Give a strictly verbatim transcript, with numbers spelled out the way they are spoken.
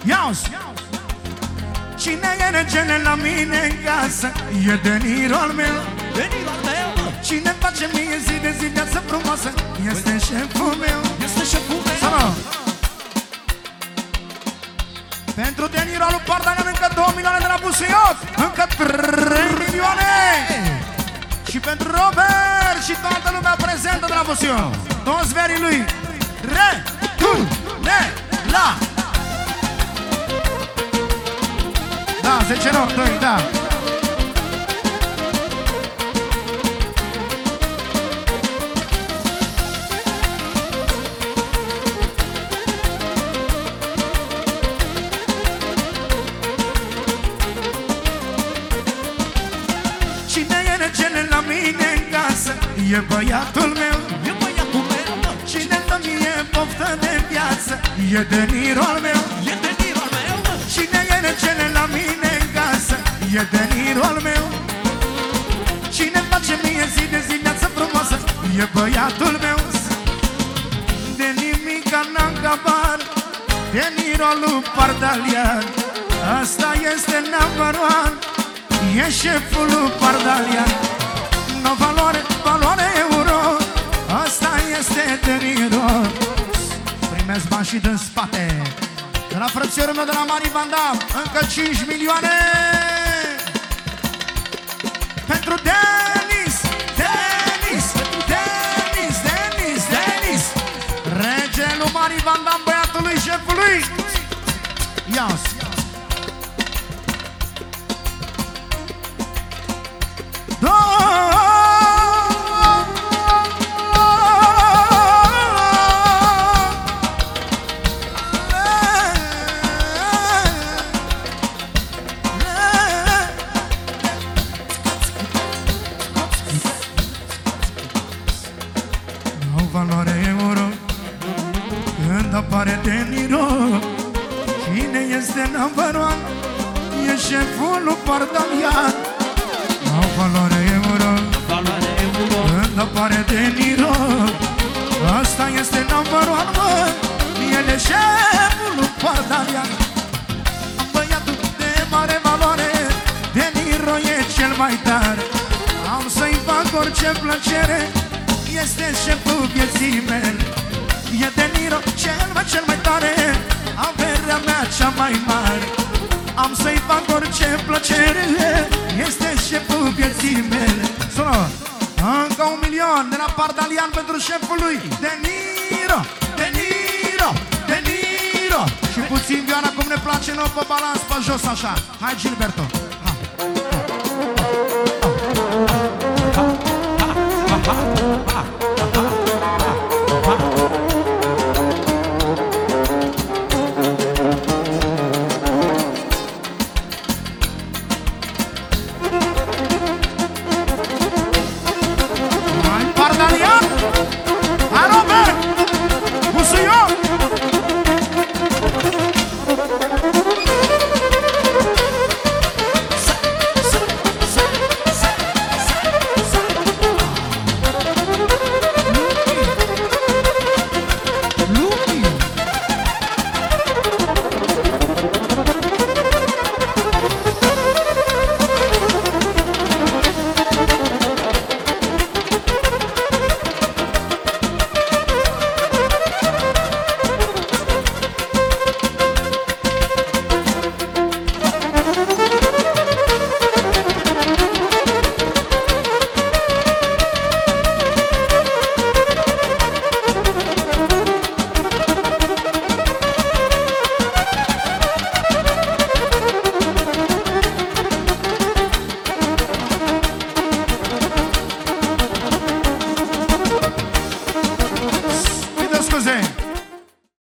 Ia-uzi! Cine e regele la mine în casă? E De Niro al meu. De Niro al meu, mă. Cine face mie zi de zi viață frumoasă? Este șeful meu. Este șeful meu. Sau nu? Pentru De Niro al lui Pardalian încă două milioane de la Busuioc. Încă trei milioane. Și pentru Robert și toată lumea prezentă de la Busuioc. Toți verii lui. Re, tu, ne, la. Da, zece nori, doi, da. Cine e regele la mine în casă? E băiatul meu. E băiatul meu, mă. Cine dă mie poftă de viață? E De Niro al meu. E De Niro al meu, mă. Cine e regele la mine în casă? E De Niro al meu. Cine face mie zi de zi viață frumoasă? E băiatul meu. De nimica n-am cabar. De Niro al lui Pardalian. Asta este number one. E șeful lui Pardalian. No valoare, valoare euro. Asta este De Niro. Primesc bani și din spate. De la frățiorul meu de la Mari Van Damme. Încă cinci milioane. Pentru Denis, Denis, Denis, Denis, Denis. Regelul Mari Van Damme, băiatului șefului. Ia-ți. Valoare euro când apare De Niro. Cine este number one? E șeful lui Pardalian. Au valoare euro, Valoare euro. când apare De Niro. Asta este number one, mă. El e șeful lui Pardalian. Băiatul de mare valoare, De Niro e cel mai tare. Am să-i fac orice plăcere. Este șeful vieții mele. E De Niro cel mai, cel mai tare. Averea mea cea mai mare. Am să-i fac orice plăcere. Este șeful vieții mele. Sună! Încă un milion de la Pardalian pentru șeful lui De Niro, De Niro, De Niro. Și puțin vioara cum ne place nouă pe balans, pe jos așa. Hai Gilberto.